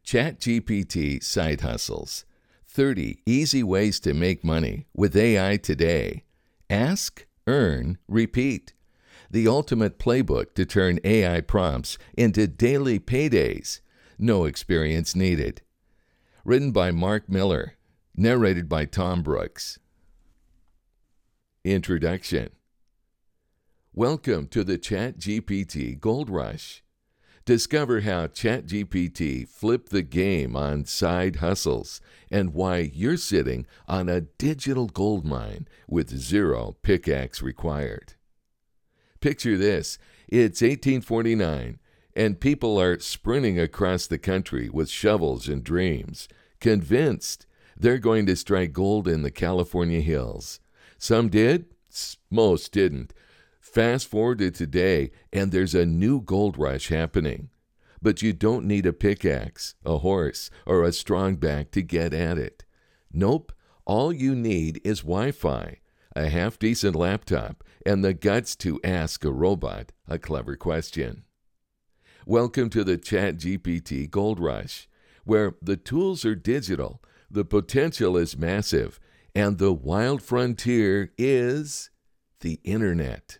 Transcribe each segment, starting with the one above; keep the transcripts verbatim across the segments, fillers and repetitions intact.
ChatGPT Side Hustles. thirty Easy Ways to Make Money with A I Today. Ask, Earn, Repeat. The ultimate playbook to turn A I prompts into daily paydays. No experience needed. Written by Mark Miller. Narrated by Tom Brooks. Introduction. Welcome to the ChatGPT Gold Rush. Discover how ChatGPT flipped the game on side hustles and why you're sitting on a digital gold mine with zero pickaxe required. Picture this, it's eighteen forty-nine, and people are sprinting across the country with shovels and dreams, convinced they're going to strike gold in the California hills. Some did, most didn't. Fast forward to today, and there's a new gold rush happening. But you don't need a pickaxe, a horse, or a strong back to get at it. Nope, all you need is Wi-Fi, a half-decent laptop, and the guts to ask a robot a clever question. Welcome to the ChatGPT Gold Rush, where the tools are digital, the potential is massive, and the wild frontier is the Internet.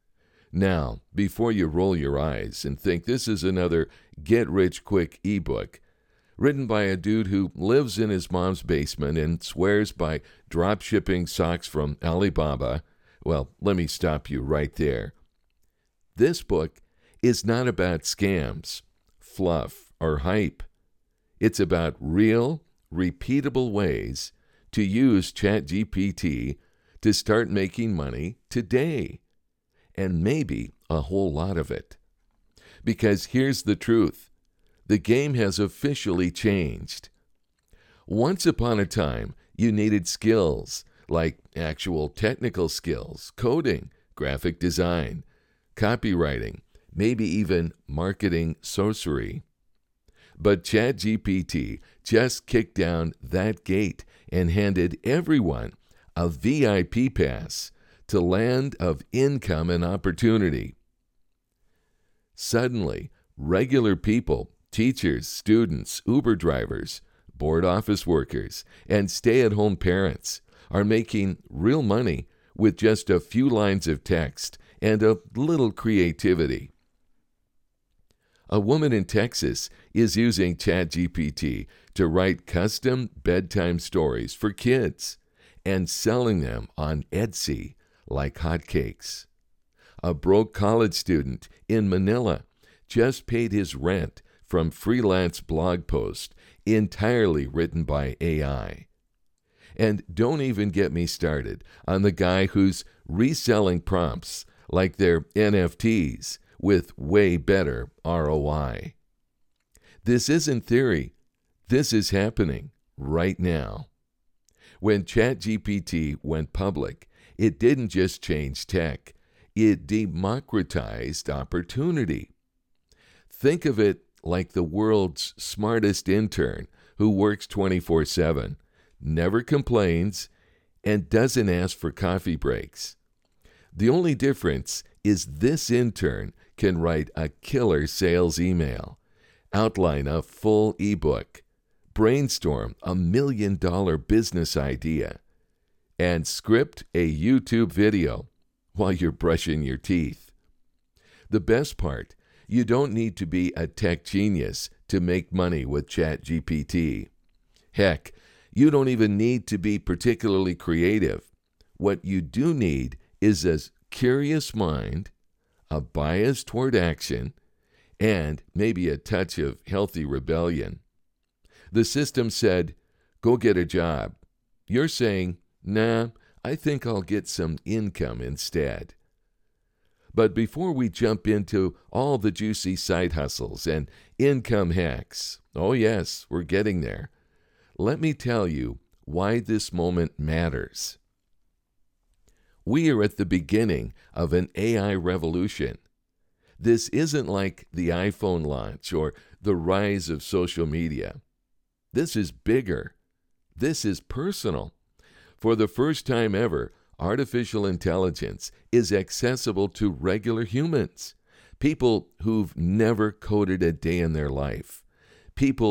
Now, before you roll your eyes and think this is another get-rich-quick ebook, written by a dude who lives in his mom's basement and swears by drop-shipping socks from Alibaba, well, let me stop you right there. This book is not about scams, fluff, or hype. It's about real, repeatable ways to use ChatGPT to start making money today. And maybe a whole lot of it. Because here's the truth. The game has officially changed. Once upon a time, you needed skills, like actual technical skills, coding, graphic design, copywriting, maybe even marketing sorcery. But ChatGPT just kicked down that gate and handed everyone a V I P pass to land of income and opportunity. Suddenly, regular people, teachers, students, Uber drivers, board office workers, and stay-at-home parents are making real money with just a few lines of text and a little creativity. A woman in Texas is using ChatGPT to write custom bedtime stories for kids and selling them on Etsy like hotcakes. A broke college student in Manila just paid his rent from freelance blog posts entirely written by A I. And don't even get me started on the guy who's reselling prompts like they're N F Ts with way better R O I. This isn't theory. This is happening right now. When ChatGPT went public, it didn't just change tech, it democratized opportunity. Think of it like the world's smartest intern who works twenty-four seven, never complains, and doesn't ask for coffee breaks. The only difference is this intern can write a killer sales email, outline a full ebook, brainstorm a million-dollar business idea, and script a YouTube video while you're brushing your teeth. The best part, you don't need to be a tech genius to make money with ChatGPT. Heck, you don't even need to be particularly creative. What you do need is a curious mind, a bias toward action, and maybe a touch of healthy rebellion. The system said, go get a job. You're saying, nah, I think I'll get some income instead. But before we jump into all the juicy side hustles and income hacks, oh yes, we're getting there, let me tell you why this moment matters. We are at the beginning of an A I revolution. This isn't like the iPhone launch or the rise of social media. This is bigger. This is personal. For the first time ever, artificial intelligence is accessible to regular humans, people who've never coded a day in their life, people